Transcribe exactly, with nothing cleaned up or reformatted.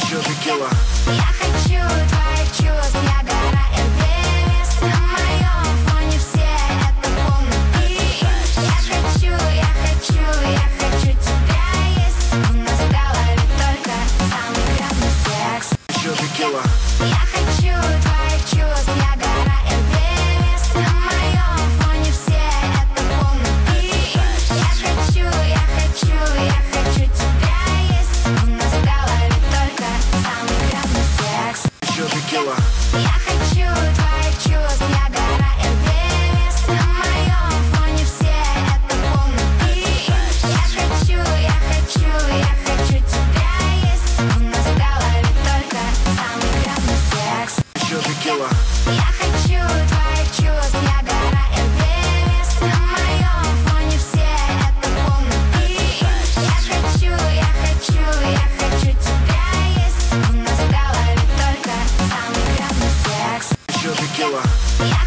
Еще текила. Я хочу твоих чувств, я гора Эверест. На моем фоне все это полный пиздец. Я хочу, я хочу, я хочу тебя есть. У нас в голове только самый грязный секс. Еще текила. Я хочу твоих чувств, я гора Эверест. На моем фоне все это полный пиздец. Я хочу, я хочу, я хочу тебя есть. У нас в голове только самый грязный секс. Еще текила. Я хочу твоих чувств, я гора Эверест. На моем фоне все это полный пиздец. Я хочу, я хочу, я хочу тебя есть. У нас в голове только самый грязный секс. Еще текила. Я хочу твоих чувств, я гора Эверест. На моем фоне все это полный пиздец. Я хочу, я хочу, я хочу тебя есть. У нас в голове только самый грязный секс. Еще текила. Я